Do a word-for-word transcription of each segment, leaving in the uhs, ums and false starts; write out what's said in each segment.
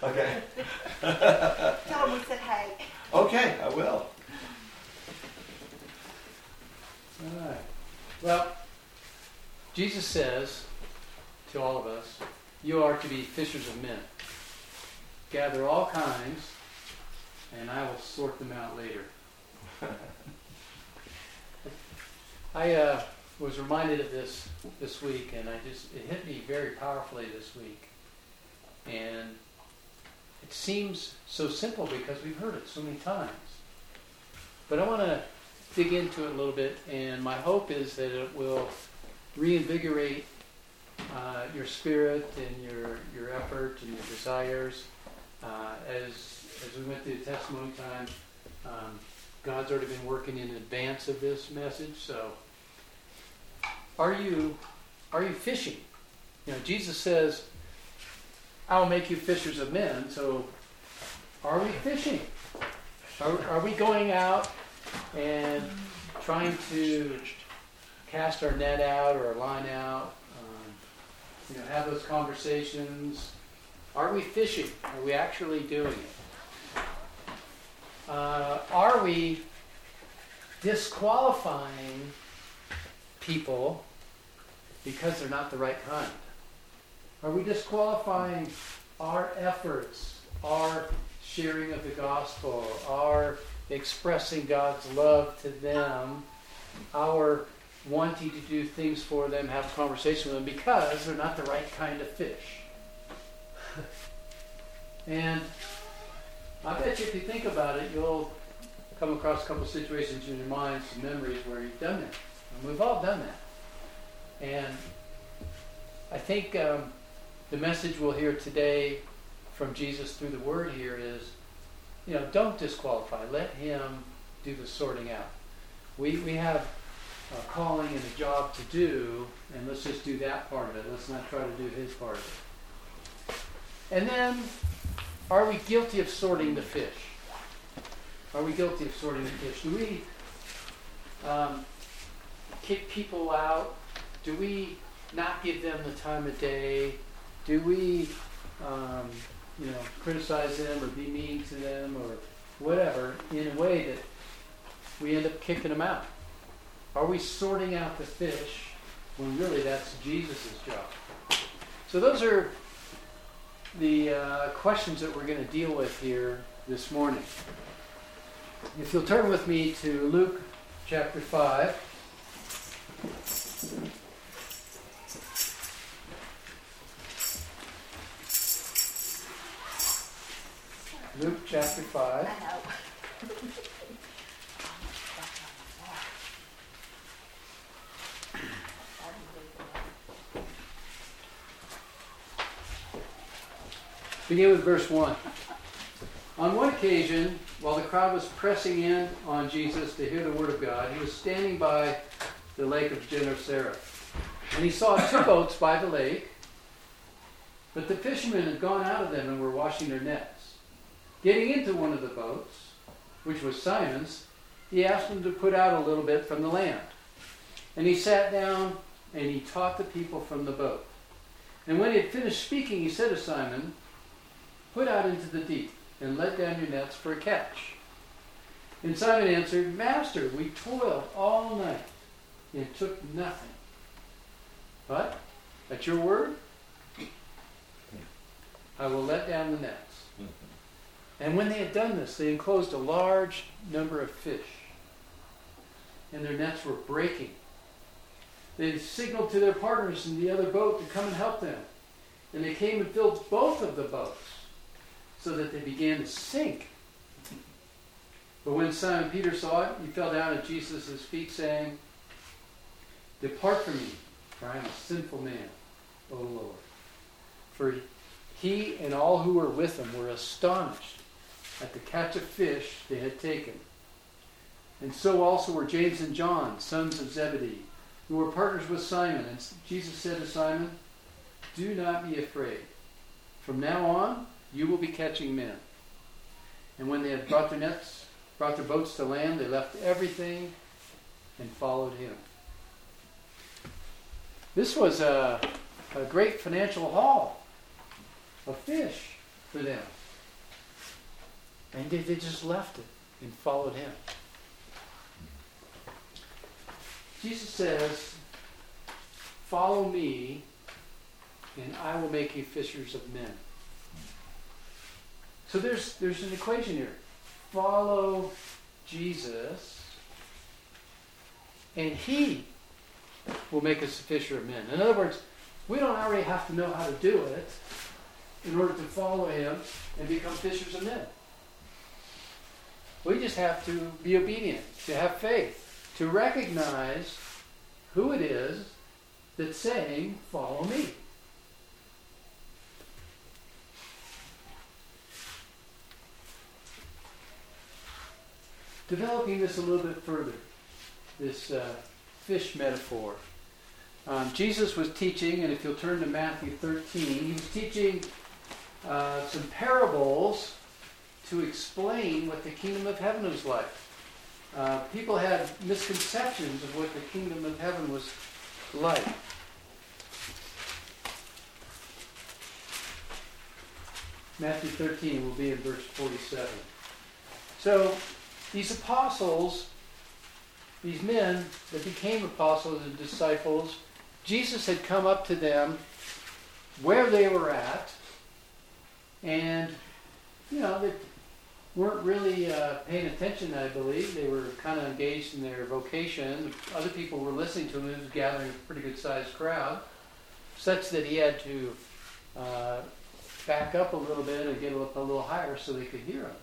Okay. Tell him we said hey. Okay, I will. All right. Well, Jesus says to all of us, you are to be fishers of men. Gather all kinds, and I will sort them out later. I uh, was reminded of this this week, and I just it hit me very powerfully this week. And it seems so simple because we've heard it so many times. But I want to dig into it a little bit, and my hope is that it will reinvigorate uh, your spirit and your your effort and your desires. Uh, as as we went through the testimony time, um, God's already been working in advance of this message. So, are you are you fishing? You know, Jesus says, "I'll make you fishers of men." So, are we fishing? Are, are we going out and trying to cast our net out or our line out? Um, you know, have those conversations. Are we fishing? Are we actually doing it? Uh, are we disqualifying people because they're not the right kind? Are we disqualifying our efforts, our sharing of the gospel, our expressing God's love to them, our wanting to do things for them, have a conversation with them because they're not the right kind of fish? And I bet you if you think about it, you'll come across a couple of situations in your mind, some memories where you've done that. And we've all done that. And I think um, the message we'll hear today from Jesus through the Word here is, you know, don't disqualify. Let Him do the sorting out. We we have a calling and a job to do, and let's just do that part of it. Let's not try to do His part of it. And then, are we guilty of sorting the fish? Are we guilty of sorting the fish? Do we um, kick people out? Do we not give them the time of day? Do we, um, you know, criticize them or be mean to them or whatever in a way that we end up kicking them out? Are we sorting out the fish when really that's Jesus' job? So those are the uh, questions that we're going to deal with here this morning. If you'll turn with me to Luke chapter five. Luke chapter five. Begin with verse one. On one occasion, while the crowd was pressing in on Jesus to hear the word of God, he was standing by the lake of Gennesaret. And he saw two boats by the lake, but the fishermen had gone out of them and were washing their nets. Getting into one of the boats, which was Simon's, he asked him to put out a little bit from the land. And he sat down and he taught the people from the boat. And when he had finished speaking, he said to Simon, "Put out into the deep and let down your nets for a catch." And Simon answered, "Master, we toiled all night and took nothing. But at your word, I will let down the nets." And when they had done this, they enclosed a large number of fish, and their nets were breaking. They signaled to their partners in the other boat to come and help them. And they came and filled both of the boats, so that they began to sink. But when Simon Peter saw it, he fell down at Jesus' feet, saying, "Depart from me, for I am a sinful man, O Lord." For he and all who were with him were astonished at the catch of fish they had taken. And so also were James and John, sons of Zebedee, who were partners with Simon. And Jesus said to Simon, "Do not be afraid. From now on, you will be catching men." And when they had brought their nets, brought their boats to land, they left everything and followed him. This was a, a great financial haul of fish. for them. And they, they just left it and followed him. Jesus says, follow me, and I will make you fishers of men. So there's there's an equation here. Follow Jesus, and he will make us a fisher of men. In other words, we don't already have to know how to do it in order to follow him and become fishers of men. We just have to be obedient, to have faith, to recognize who it is that's saying, follow me. Developing this a little bit further, this uh, fish metaphor. Um, Jesus was teaching, and if you'll turn to Matthew thirteen, he was teaching uh, some parables to explain what the kingdom of heaven was like. Uh, people had misconceptions of what the kingdom of heaven was like. Matthew thirteen will be in verse forty-seven. So, these apostles, these men that became apostles and disciples, Jesus had come up to them where they were at, and, you know, they weren't really uh, paying attention, I believe. They were kind of engaged in their vocation. Other people were listening to him. He was gathering a pretty good-sized crowd, such that he had to uh, back up a little bit and get up a little higher so they could hear him.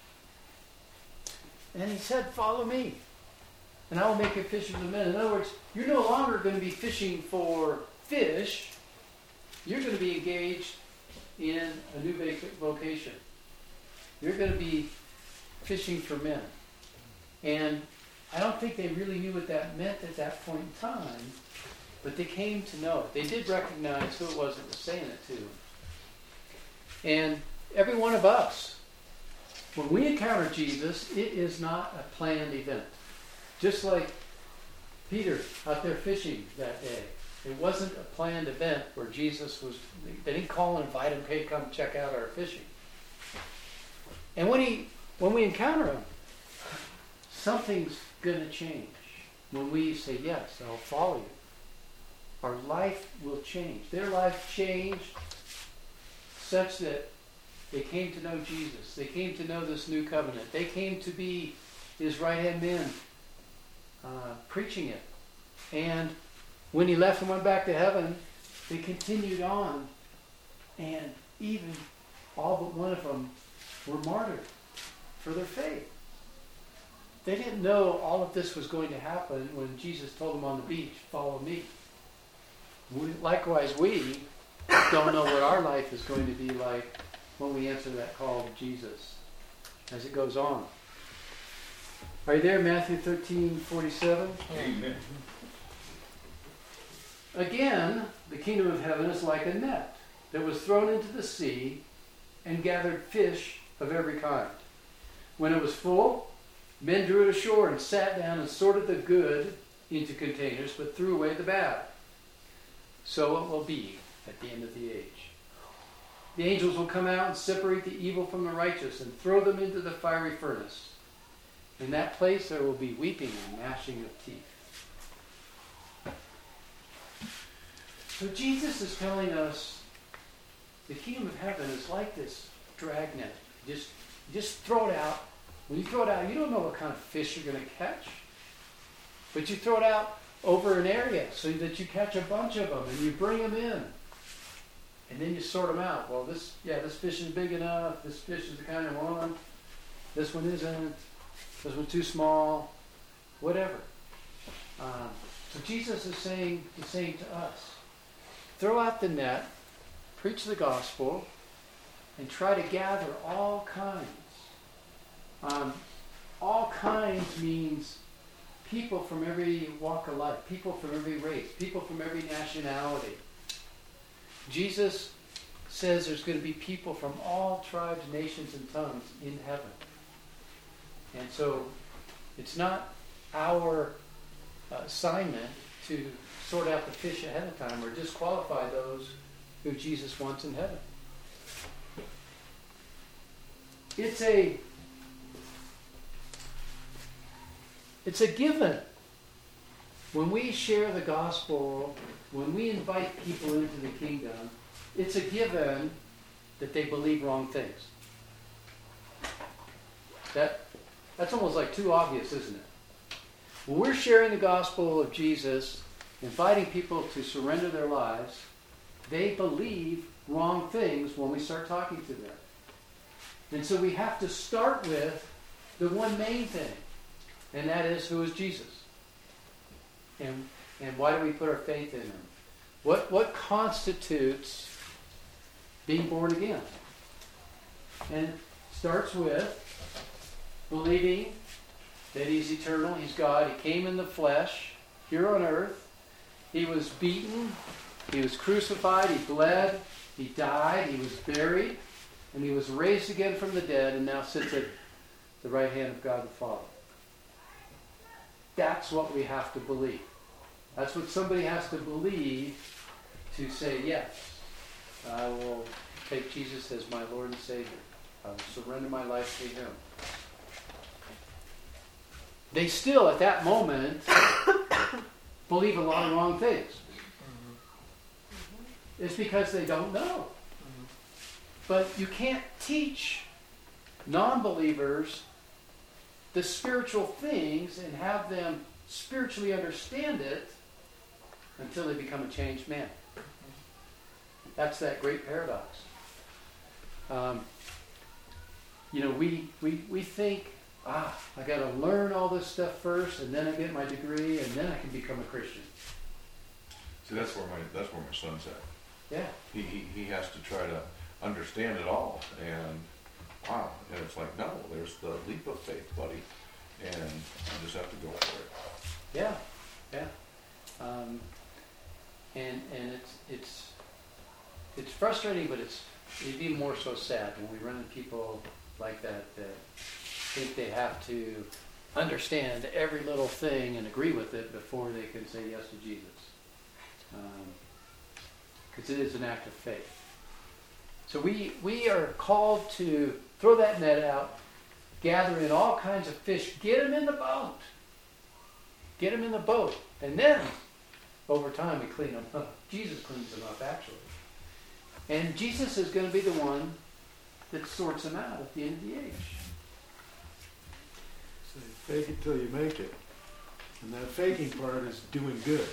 And he said, follow me, and I will make you fishers of men. In other words, you're no longer going to be fishing for fish. You're going to be engaged in a new vocation. You're going to be fishing for men. And I don't think they really knew what that meant at that point in time, but they came to know it. They did recognize who it was that was saying it to them. And every one of us, when we encounter Jesus, it is not a planned event. Just like Peter out there fishing that day. It wasn't a planned event where Jesus was, they didn't call and invite him, hey, come check out our fishing. And when he, when we encounter him, something's going to change. When we say, yes, I'll follow you. Our life will change. Their life changed such that they came to know Jesus. They came to know this new covenant. They came to be his right-hand men, uh, preaching it. And when he left and went back to heaven, they continued on. And even all but one of them were martyred for their faith. They didn't know all of this was going to happen when Jesus told them on the beach, follow me. We, likewise, we don't know what our life is going to be like when we answer that call of Jesus as it goes on. Are you there? Matthew thirteen forty-seven. Amen. Again, the kingdom of heaven is like a net that was thrown into the sea and gathered fish of every kind. When it was full, men drew it ashore and sat down and sorted the good into containers, but threw away the bad. So it will be at the end of the age. The angels will come out and separate the evil from the righteous and throw them into the fiery furnace. In that place there will be weeping and gnashing of teeth. So Jesus is telling us the kingdom of heaven is like this dragnet. Just, just throw it out. When you throw it out, you don't know what kind of fish you're going to catch. But you throw it out over an area so that you catch a bunch of them and you bring them in. And then you sort them out. Well, this, yeah, this fish is big enough. This fish is the kind I want. This one isn't. This one's too small. Whatever. Um, so Jesus is saying the same to us. Throw out the net, preach the gospel, and try to gather all kinds. Um, all kinds means people from every walk of life, people from every race, people from every nationality. Jesus says there's going to be people from all tribes, nations, and tongues in heaven. And so it's not our assignment to sort out the fish ahead of time or disqualify those who Jesus wants in heaven. it's a it's a given. When we share the gospel, when we invite people into the kingdom, it's a given that they believe wrong things. That that's almost like too obvious, isn't it? When we're sharing the gospel of Jesus, inviting people to surrender their lives, they believe wrong things when we start talking to them. And so we have to start with the one main thing, and that is, who is Jesus? And and why do we put our faith in him? What what constitutes being born again? And it starts with believing that he's eternal, he's God, he came in the flesh here on earth, he was beaten, he was crucified, he bled, he died, he was buried, and he was raised again from the dead and now sits at the right hand of God the Father. That's what we have to believe. That's what somebody has to believe to say, yes, I will take Jesus as my Lord and Savior. I will surrender my life to him. They still, at that moment, believe a lot of wrong things. Mm-hmm. It's because they don't know. Mm-hmm. But you can't teach non-believers the spiritual things and have them spiritually understand it until they become a changed man. That's that great paradox. Um, you know, we, we, we think, ah, I got to learn all this stuff first, and then I get my degree, and then I can become a Christian. See, that's where my that's where my son's at. Yeah. He he, he has to try to understand it all, and wow, and it's like, no, there's the leap of faith, buddy, and you just have to go for it. Yeah, yeah. Um, and and it's it's it's frustrating, but it's even more so sad when we run into people like that that think they have to understand every little thing and agree with it before they can say yes to Jesus. Because um, it is an act of faith. So we, we are called to throw that net out, gather in all kinds of fish, get them in the boat. Get them in the boat. And then, over time, we clean them up. Jesus cleans them up, actually. And Jesus is going to be the one that sorts them out at the end of the age. So you fake it till you make it. And that faking part is doing good.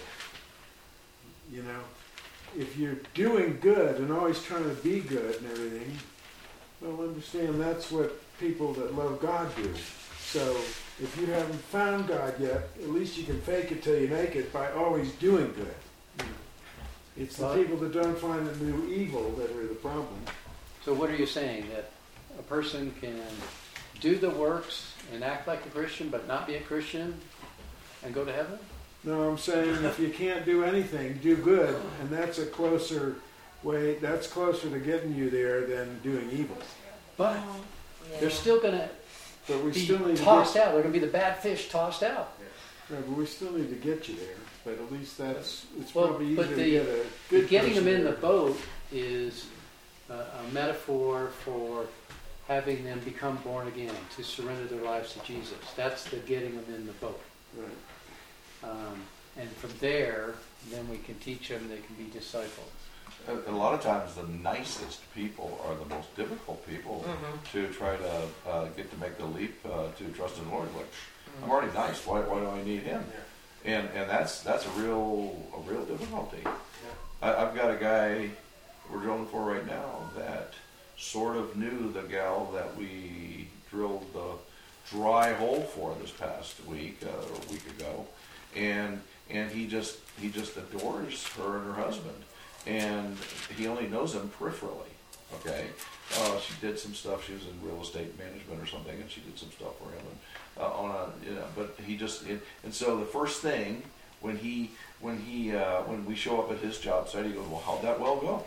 You know, if you're doing good and always trying to be good and everything, well, understand that's what people that love God do. So if you haven't found God yet, at least you can fake it till you make it by always doing good. It's the people that don't find the new evil that are the problem. So what are you saying? That a person can do the works and act like a Christian but not be a Christian and go to heaven? No, I'm saying if you can't do anything, do good, and that's a closer way, that's closer to getting you there than doing evil. But yeah. they're still going to But we be still need tossed to get, out. They're going to be the bad fish tossed out. Right, but we still need to get you there. But at least that's, it's well, probably easier but the, to get a good getting them in there. the boat is a, a metaphor for having them become born again, to surrender their lives to Jesus. That's the getting them in the boat. Right. Um, and from there, then we can teach them, they can be disciples. A, a lot of times the nicest people are the most difficult people mm-hmm. to try to uh, get to make the leap uh, to trust in the Lord. Like, mm-hmm. I'm already nice, why, why do I need him? Yeah. And and that's that's a real a real difficulty. Yeah. I, I've got a guy we're drilling for right now that sort of knew the gal that we drilled the dry hole for this past week, uh, or a week ago. And and he just he just adores her and her husband, and he only knows them peripherally. Okay, uh, she did some stuff. She was in real estate management or something, and she did some stuff for him. And uh, on a you know, but he just it, and so the first thing when he when he uh, when we show up at his job site, he goes, "Well, how'd that well go?"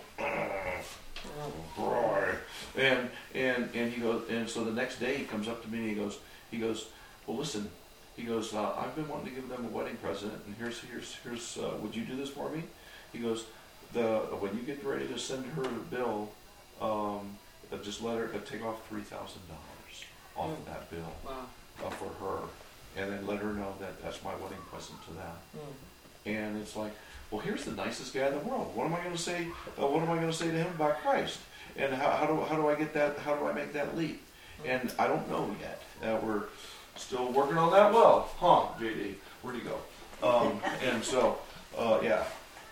Oh, boy. And and and he goes, and so the next day he comes up to me and he goes he goes, "Well, listen." He goes, uh, I've been wanting to give them a wedding present, and here's, here's, here's. Uh, would you do this for me? He goes, the when you get ready to send her a bill, um, uh, just let her uh, take off three thousand dollars off Mm. of that bill Wow. uh, for her, and then let her know that that's my wedding present to them. Mm. And it's like, well, here's the nicest guy in the world. What am I going to say? Uh, what am I going to say to him about Christ? And how, how do how do I get that? How do I make that leap? And I don't know yet. Uh, we're still working on that. Well, huh, J D? Where'd he go? Um, and so, uh, yeah.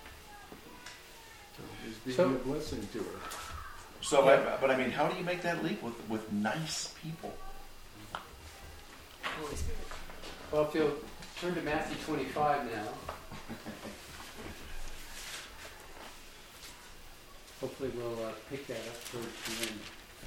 So just be So- a blessing to her. So, I, but I mean, how do you make that leap with with nice people? Holy Spirit. Well, if you'll turn to Matthew twenty-five now. Hopefully we'll uh, pick that up towards the end.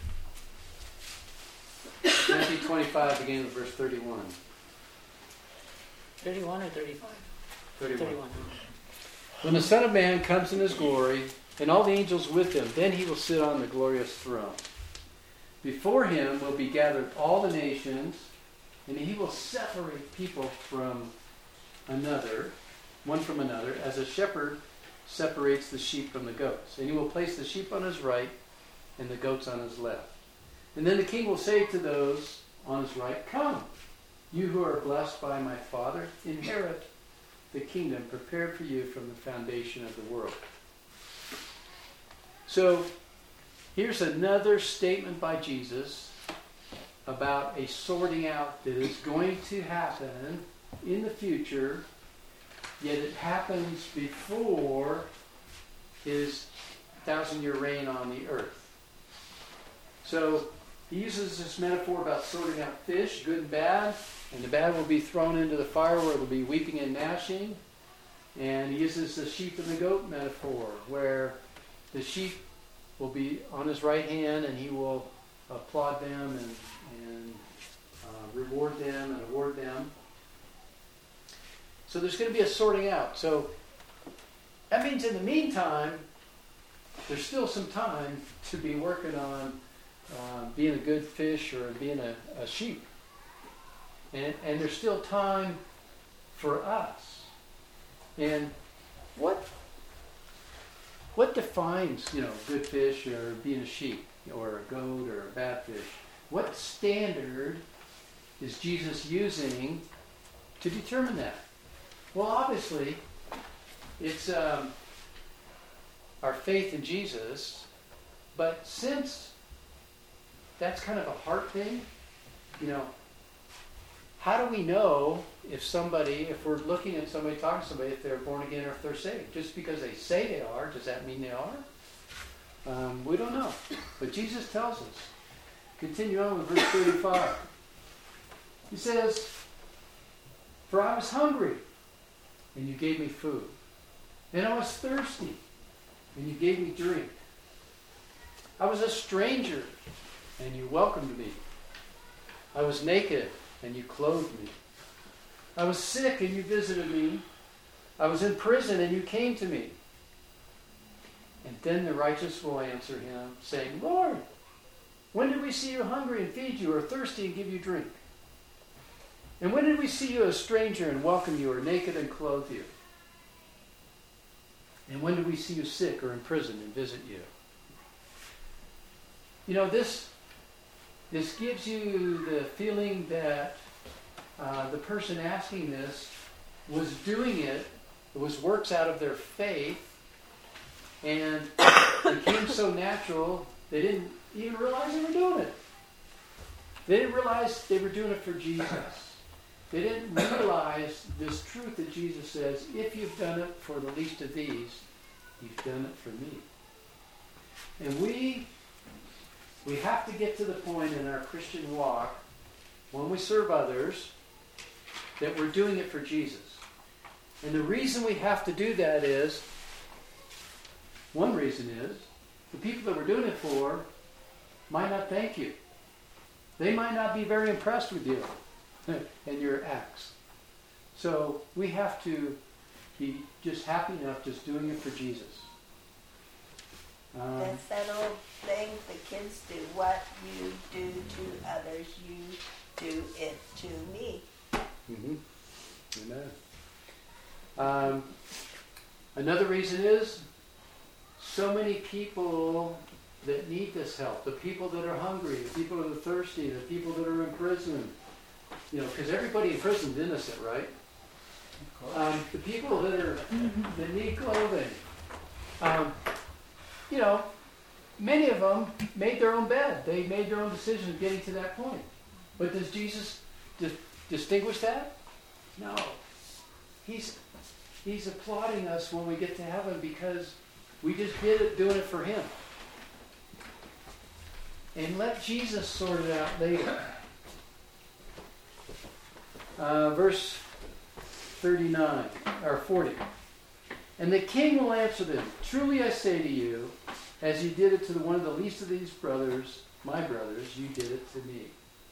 Matthew twenty-five, beginning with verse thirty-one. thirty-one or thirty-five? thirty-one. thirty-one. When the Son of Man comes in his glory, and all the angels with him, then he will sit on the glorious throne. Before him will be gathered all the nations, and he will separate people from another, one from another, as a shepherd separates the sheep from the goats. And he will place the sheep on his right and the goats on his left. And then the king will say to those on his right, "Come, you who are blessed by my Father, inherit the kingdom prepared for you from the foundation of the world." So, here's another statement by Jesus about a sorting out that is going to happen in the future, yet it happens before his thousand-year reign on the earth. So, he uses this metaphor about sorting out fish, good and bad, and the bad will be thrown into the fire where it will be weeping and gnashing. And he uses the sheep and the goat metaphor, where the sheep will be on his right hand and he will applaud them and, and uh, reward them and award them. So there's going to be a sorting out. So that means in the meantime, there's still some time to be working on uh, being a good fish or being a, a sheep. And, and there's still time for us. And what what defines, you know, good fish or being a sheep or a goat or a bad fish? What standard is Jesus using to determine that? Well, obviously, it's um, our faith in Jesus. But since that's kind of a heart thing, you know, how do we know if somebody, if we're looking at somebody, talking to somebody, if they're born again or if they're saved? Just because they say they are, does that mean they are? Um, we don't know. But Jesus tells us. Continue on with verse thirty-five. He says, "For I was hungry, and you gave me food. And I was thirsty, and you gave me drink. I was a stranger, and you welcomed me. I was naked, and you clothed me. I was sick, and you visited me. I was in prison, and you came to me." And then the righteous will answer him, saying, "Lord, when did we see you hungry and feed you, or thirsty and give you drink? And when did we see you a stranger and welcome you, or naked and clothe you? And when did we see you sick or in prison and visit you?" You know, this, this gives you the feeling that uh, the person asking this was doing it, it was works out of their faith, and it became so natural, they didn't even realize they were doing it. They didn't realize they were doing it for Jesus. They didn't realize this truth that Jesus says, if you've done it for the least of these, you've done it for me. And we, we have to get to the point in our Christian walk, when we serve others, that we're doing it for Jesus. And the reason we have to do that is, one reason is, the people that we're doing it for might not thank you. They might not be very impressed with you and your acts. So we have to be just happy enough just doing it for Jesus. Um, That's that old thing the kids do. What you do to others, you do it to me. Mm-hmm. Amen. Um, another reason is so many people that need this help, the people that are hungry, the people that are thirsty, the people that are in prison. You know, because everybody in prison is innocent, right? Um, the people that are that need clothing. Um, you know, many of them made their own bed. They made their own decision of getting to that point. But does Jesus di- distinguish that? No. He's He's applauding us when we get to heaven because we just did it, doing it for Him. And let Jesus sort it out later. Uh, verse thirty-nine, or forty. And the king will answer them, truly I say to you, as you did it to the one of the least of these brothers, my brothers, you did it to me.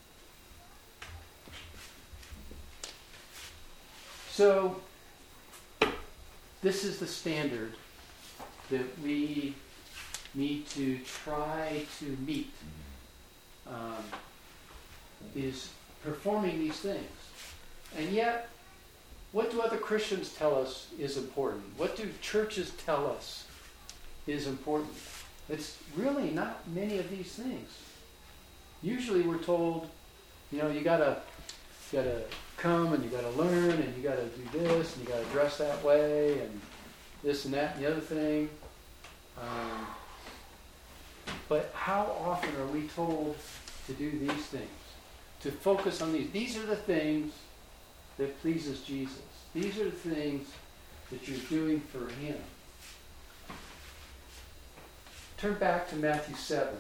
So, this is the standard that we need to try to meet, um, is performing these things. And yet, what do other Christians tell us is important? What do churches tell us is important? It's really not many of these things. Usually we're told, you know, you gotta, you gotta come and you gotta learn and you gotta do this and you gotta dress that way and this and that and the other thing. Um, but how often are we told to do these things? To focus on these. These are the things that pleases Jesus. These are the things that you're doing for Him. Turn back to Matthew seven.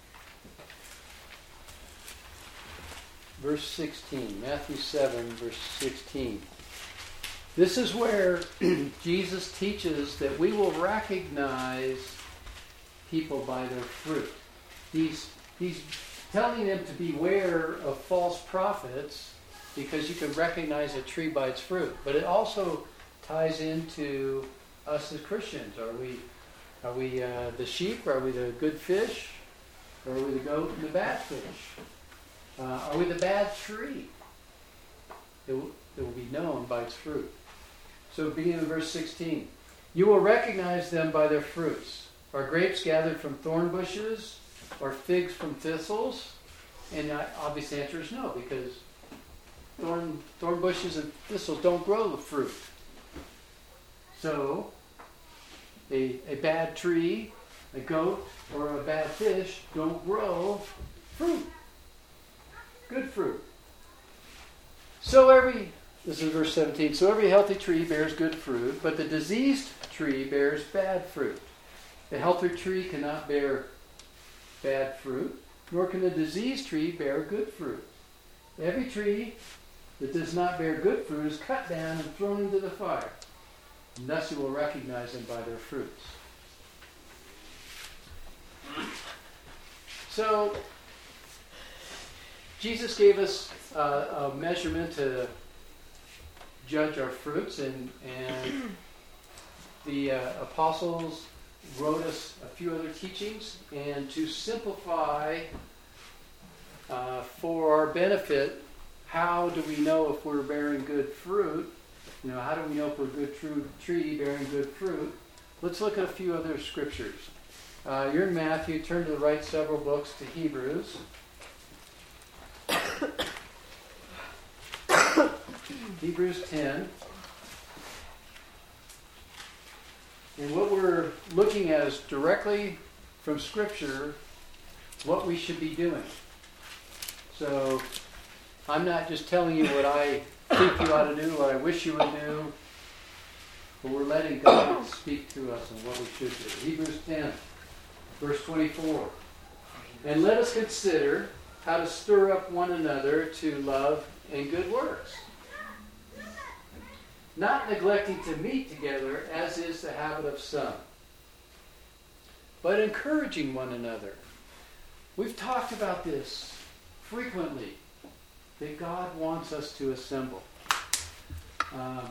Verse sixteen. Matthew seven, verse sixteen. This is where Jesus teaches that we will recognize people by their fruit. He's, he's telling them to beware of false prophets because you can recognize a tree by its fruit. But it also ties into us as Christians. Are we are we uh, the sheep? Are we the good fish? Or are we the goat and the bad fish? Uh, are we the bad tree? It will, it will be known by its fruit. So beginning in verse sixteen. You will recognize them by their fruits. Are grapes gathered from thorn bushes or figs from thistles? And the obvious answer is no, because thorn, thorn bushes and thistles don't grow the fruit. So, a, a bad tree, a goat, or a bad fish don't grow fruit. Good fruit. So every, this is verse seventeen, so every healthy tree bears good fruit, but the diseased tree bears bad fruit. A healthy tree cannot bear bad fruit, nor can a diseased tree bear good fruit. Every tree that does not bear good fruit is cut down and thrown into the fire. And thus you will recognize them by their fruits. So, Jesus gave us uh, a measurement to judge our fruits, and, and the uh, apostles wrote us a few other teachings, and to simplify uh, for our benefit, how do we know if we're bearing good fruit? You know, how do we know if we're a good true tree bearing good fruit? Let's look at a few other scriptures. Uh, you're in Matthew. Turn to the right several books to Hebrews. Hebrews ten. And what we're looking at is directly from Scripture what we should be doing. So I'm not just telling you what I think you ought to do, what I wish you would do, but we're letting God speak to us on what we should do. Hebrews ten, verse twenty-four. And let us consider how to stir up one another to love and good works, not neglecting to meet together, as is the habit of some, but encouraging one another. We've talked about this frequently, that God wants us to assemble. Um,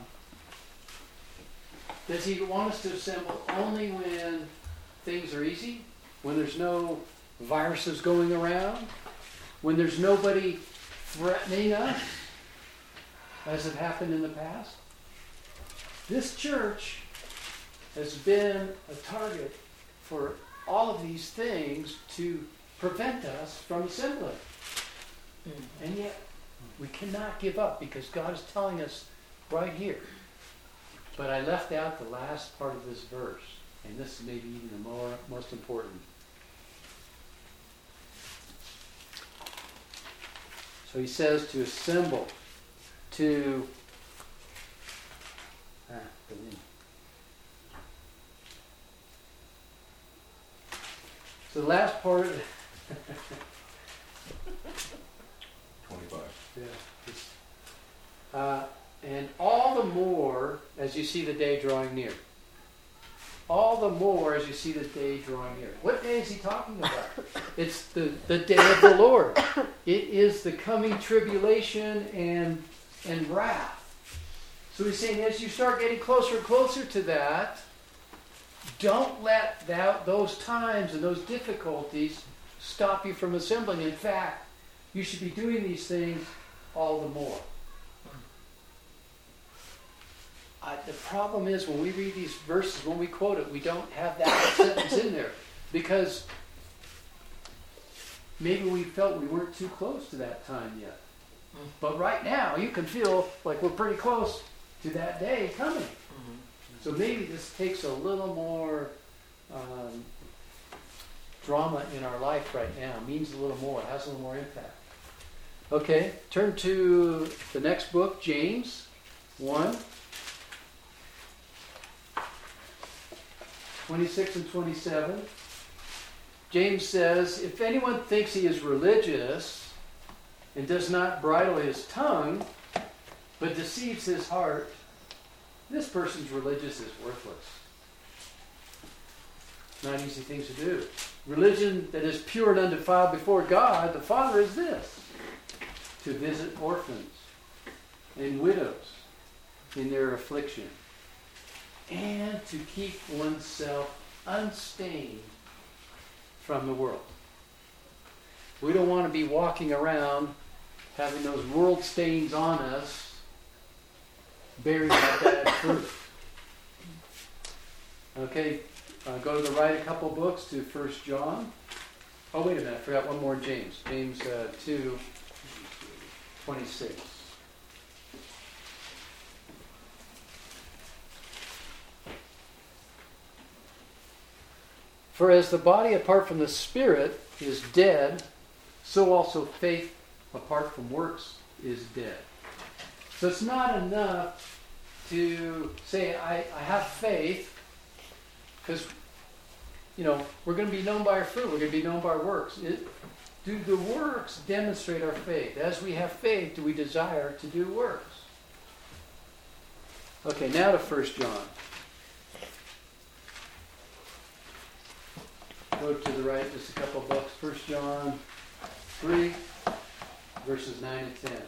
does He want us to assemble only when things are easy? When there's no viruses going around? When there's nobody threatening us, as it happened in the past? This church has been a target for all of these things to prevent us from assembling. Mm. And yet, we cannot give up because God is telling us right here. But I left out the last part of this verse, and this is maybe even the more, most important. So he says to assemble, to... Ah, so the last part... twenty-five. Yeah. It's, uh, and all the more as you see the day drawing near. All the more as you see the day drawing near. What day is he talking about? It's the, the day of the Lord. It is the coming tribulation and and wrath. So he's saying as you start getting closer and closer to that, don't let that, those times and those difficulties stop you from assembling. In fact, you should be doing these things all the more. Uh, the problem is when we read these verses, when we quote it, we don't have that sentence in there. Because maybe we felt we weren't too close to that time yet. But right now, you can feel like we're pretty close to that day coming. Mm-hmm. So maybe this takes a little more um, drama in our life right now. It means a little more. It has a little more impact. Okay, turn to the next book, James one. twenty-six and twenty-seven. James says, if anyone thinks he is religious and does not bridle his tongue, but deceives his heart, this person's religious is worthless. Not easy things to do. Religion that is pure and undefiled before God, the Father, is this: to visit orphans and widows in their affliction, and to keep oneself unstained from the world. We don't want to be walking around having those world stains on us, bearing that bad fruit. Okay, uh, go to the right a couple books to First John. Oh, wait a minute, I forgot one more James. James uh, two, twenty-six. For as the body apart from the Spirit is dead, so also faith apart from works is dead. So it's not enough to say, I, I have faith, because, you know, we're going to be known by our fruit. We're going to be known by our works. It, do the works demonstrate our faith? As we have faith, do we desire to do works? Okay, now to First John. Go to the right just a couple books. First John three, verses nine and ten.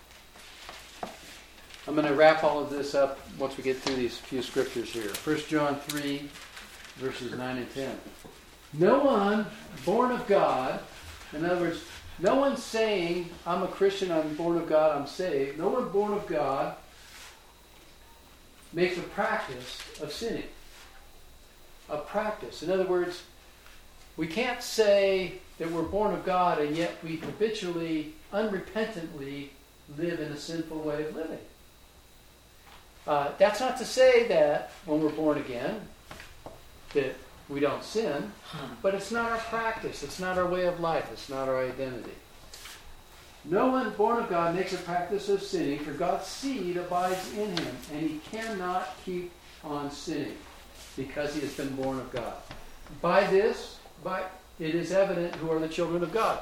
I'm going to wrap all of this up once we get through these few scriptures here. First John three, verses nine and ten. No one born of God, in other words, no one saying, I'm a Christian, I'm born of God, I'm saved. No one born of God makes a practice of sinning. A practice. In other words, we can't say that we're born of God and yet we habitually, unrepentantly live in a sinful way of living. Uh, that's not to say that when we're born again that we don't sin, but it's not our practice. It's not our way of life. It's not our identity. No one born of God makes a practice of sinning, for God's seed abides in him, and he cannot keep on sinning because he has been born of God. By this, by it is evident who are the children of God.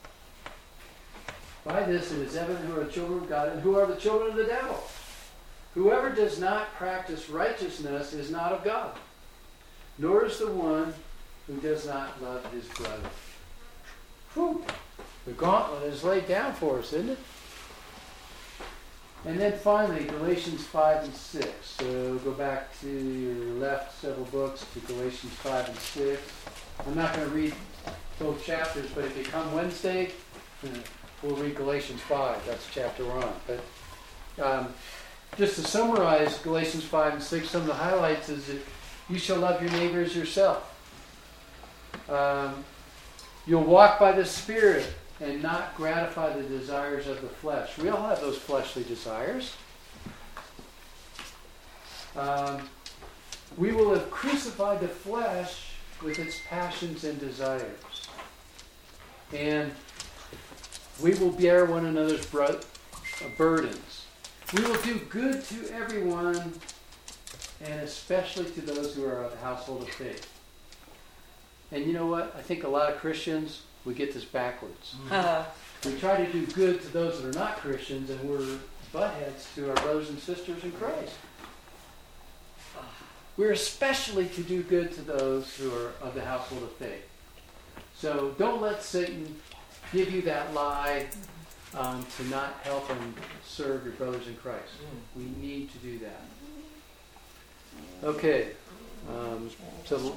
By this it is evident who are the children of God and who are the children of the devil. Whoever does not practice righteousness is not of God, nor is the one who does not love his brother. Whew. The gauntlet is laid down for us, isn't it? And then finally, Galatians five and six. So go back to your left several books to Galatians five and six. I'm not going to read both chapters, but if you come Wednesday, we'll read Galatians five. That's the chapter we're on. But um, just to summarize Galatians five and six, some of the highlights is that you shall love your neighbor as yourself. Um, you'll walk by the Spirit and not gratify the desires of the flesh. We all have those fleshly desires. Um, we will have crucified the flesh with its passions and desires. And we will bear one another's bro- burdens. We will do good to everyone, and especially to those who are of the household of faith. And you know what? I think a lot of Christians, we get this backwards. Uh, We try to do good to those that are not Christians, and we're buttheads to our brothers and sisters in Christ. We're especially to do good to those who are of the household of faith. So don't let Satan give you that lie um, to not help and serve your brothers in Christ. We need to do that. Okay. Um, so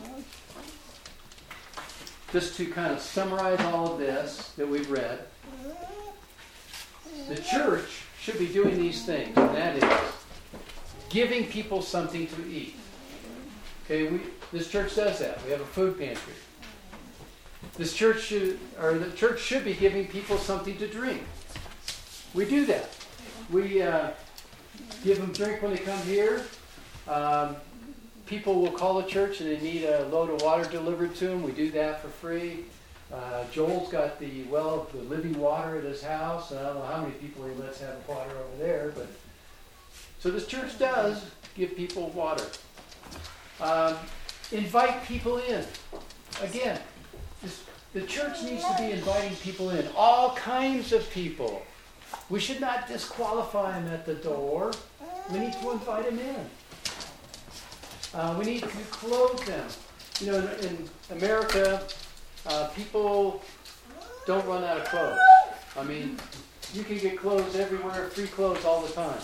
just to kind of summarize all of this that we've read, the church should be doing these things, and that is giving people something to eat. Okay, we this church does that. We have a food pantry. This church should, or the church should be giving people something to drink. We do that. We uh, give them drink when they come here. Um, people will call the church and they need a load of water delivered to them. We do that for free. Uh, Joel's got the well of the living water at his house. And I don't know how many people he lets have water over there, but so this church does give people water. Um, invite people in. Again, this, the church needs to be inviting people in. All kinds of people. We should not disqualify them at the door. We need to invite them in. Uh, we need to clothe them. You know, in, in America, uh, people don't run out of clothes. I mean, you can get clothes everywhere, free clothes all the time.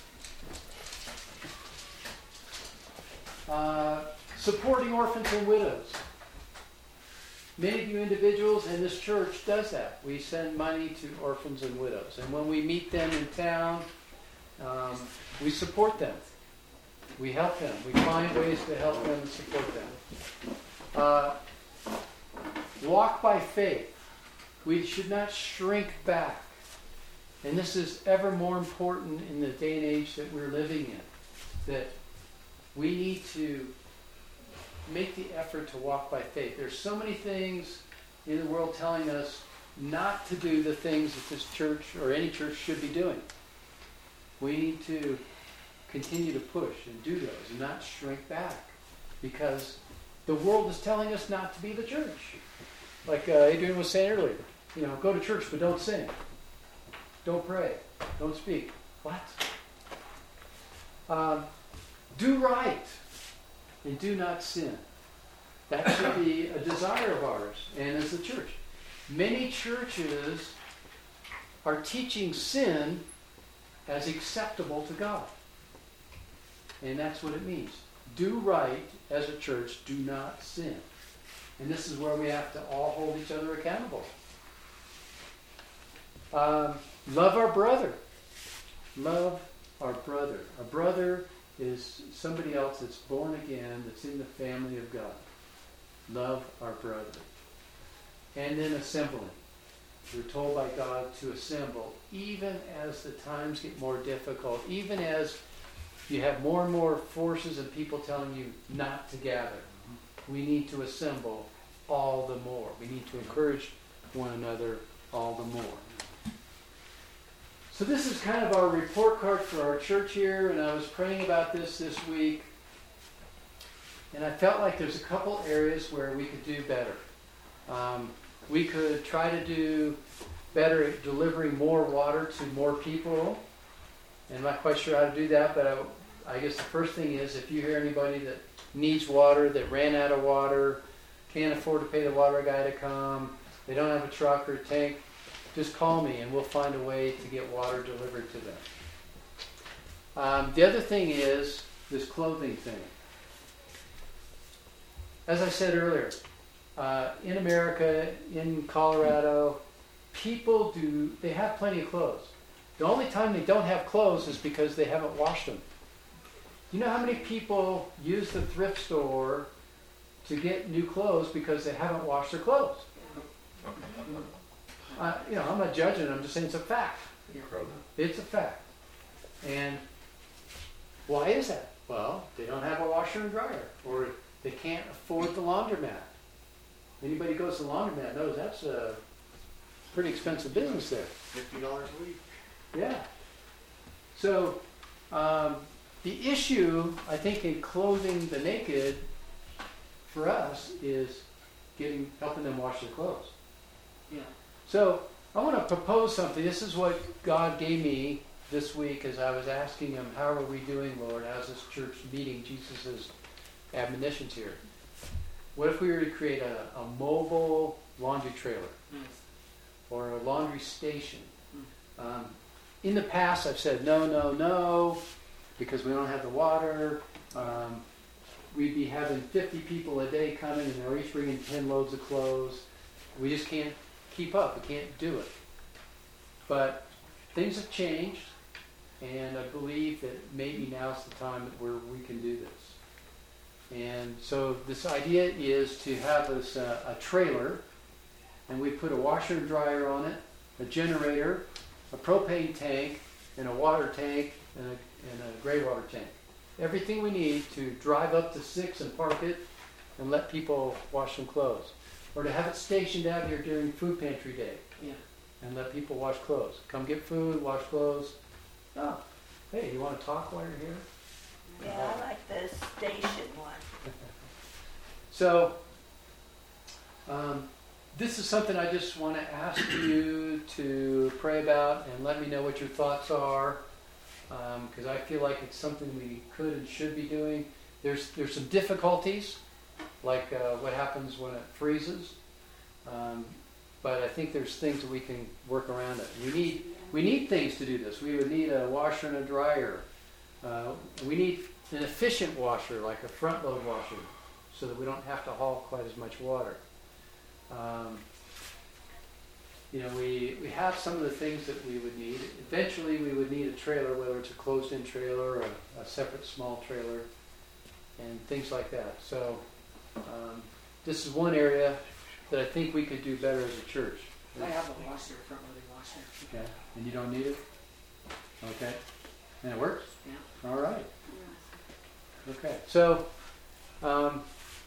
Uh, supporting orphans and widows. Many of you individuals in this church does that. We send money to orphans and widows. And when we meet them in town, um, we support them. We help them. We find ways to help them and support them. Uh, walk by faith. We should not shrink back. And this is ever more important in the day and age that we're living in. That we need to make the effort to walk by faith. There's so many things in the world telling us not to do the things that this church or any church should be doing. We need to continue to push and do those and not shrink back, because the world is telling us not to be the church. Like uh, Adrian was saying earlier, you know, go to church but don't sing, don't pray, don't speak. What? Um, do right and do not sin. That should be a desire of ours and as a church. Many churches are teaching sin as acceptable to God. And that's what it means. Do right as a church, do not sin. And this is where we have to all hold each other accountable. Um, love our brother. Love our brother. A brother is somebody else that's born again, that's in the family of God. Love our brother. And then assembling. We're told by God to assemble, even as the times get more difficult, even as you have more and more forces and people telling you not to gather. We need to assemble all the more. We need to encourage one another all the more. So this is kind of our report card for our church here, and I was praying about this this week, and I felt like there's a couple areas where we could do better. Um, we could try to do better at delivering more water to more people. And I'm not quite sure how to do that, but I, I guess the first thing is, if you hear anybody that needs water, that ran out of water, can't afford to pay the water guy to come, they don't have a truck or a tank, just call me and we'll find a way to get water delivered to them. Um, the other thing is this clothing thing. As I said earlier, uh, in America, in Colorado, people do, they have plenty of clothes. The only time they don't have clothes is because they haven't washed them. You know how many people use the thrift store to get new clothes because they haven't washed their clothes. Uh, you know, I'm not judging. I'm just saying it's a fact. Incredible. It's a fact. And why is that? Well, they don't have a washer and dryer, or they can't afford the laundromat. Anybody goes to the laundromat knows that's a pretty expensive business there. Fifty dollars a week. Yeah. So um, the issue, I think, in clothing the naked for us is getting helping them wash their clothes. Yeah. So I want to propose something. This is what God gave me this week as I was asking him, how are we doing, Lord? How's this church meeting Jesus' admonitions here? What if we were to create a, a mobile laundry trailer Nice. or a laundry station? Mm. Um, in the past, I've said no, no, no, because we don't have the water. Um, we'd be having fifty people a day coming, and they're each bringing ten loads of clothes. We just can't keep up. We can't do it. But things have changed, and I believe that maybe now's the time where we can do this. And so this idea is to have this uh, a trailer, and we put a washer and dryer on it, a generator, a propane tank, and a water tank, and a, and a gray water tank. Everything we need to drive up to six and park it and let people wash some clothes. Or to have it stationed out here during food pantry day Yeah. and let people wash clothes. Come get food, wash clothes. Oh, hey, you want to talk while you're here? Yeah, I like the station one. So, um, this is something I just want to ask you to pray about and let me know what your thoughts are, because I feel like it's something we could and should be doing. There's there's some difficulties, like uh, what happens when it freezes, um, but I think there's things that we can work around it. We need we need things to do this. We would need a washer and a dryer. Uh, we need an efficient washer, like a front load washer, so that we don't have to haul quite as much water. Um, you know, we, we have some of the things that we would need. Eventually we would need a trailer, whether it's a closed-in trailer or a, a separate small trailer, and things like that. So um, this is one area that I think we could do better as a church. I have a washer, front loading washer. Okay, and you don't need it? Okay, and it works? Yeah. All right. Okay, so um,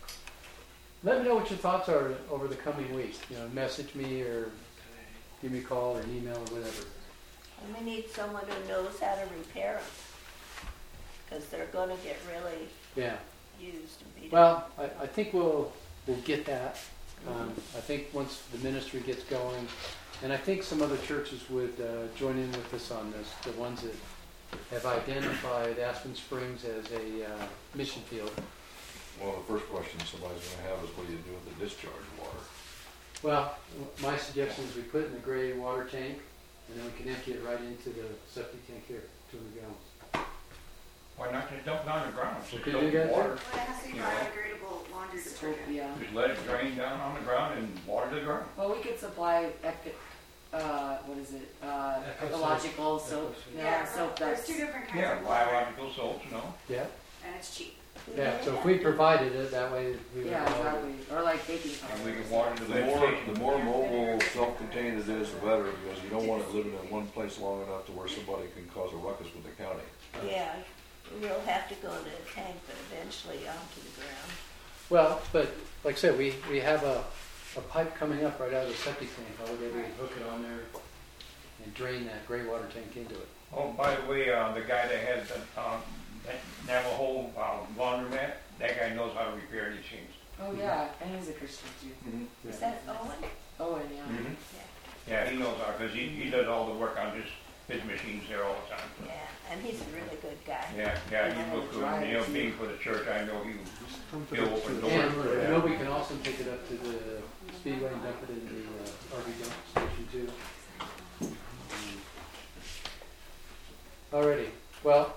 let me know what your thoughts are over the coming week. You know, message me or give me a call or an email or whatever. And we need someone who knows how to repair them, because they're going to get really Yeah. used and beat up. Well, I, I think we'll we'll get that. Um, I think once the ministry gets going, and I think some other churches would uh, join in with us on this. The ones that have identified Aspen Springs as a uh, mission field. Well, the first question somebody's going to have is, what do you do with the discharge water? Well, my suggestion is we put it in the gray water tank, and then we can empty it right into the septic tank here, two hundred gallons. Why not just dump it on the ground? We Just could dump do that, water. Well, it has to be You know. biodegradable laundry detergent. Yeah. Just let it drain down on the ground and water the ground. Well, we could supply eco, uh, what is it? Uh, ecological soap. Yeah, Yeah, soap there's that's. two different kinds Yeah, of water, biological soaps, you know. Yeah, and it's cheap. yeah. So if we provided it, that way we would. Yeah, exactly. Or like baking And we powder. can water the The lift more, station. the more mobile, self-contained it is, the better, because you don't want it living in one place long enough to where somebody can cause a ruckus with the county. Yeah, we'll have to go into a tank, but eventually onto the ground. Well, but like I said, we, we have a, a pipe coming up right out of the septic tank. All we gotta do is hook it on there and drain that gray water tank into it. Oh, by the way, uh, the guy that has the, um, that Navajo uh, laundromat, that guy knows how to repair these things. Oh yeah, and he's a Christian too. Yeah. Is that Owen? Oh, and yeah. Mm-hmm. Yeah, he knows how, because he, he does all the work on his, his machines there all the time. Yeah, and he's a really good guy. Yeah, yeah, he look good. You know, being for the church, I know he, Pump it he'll up to open the- And doors. I know we can also take it up to the speedway and dump it in the uh, R V dump station too. Um, Alrighty, well,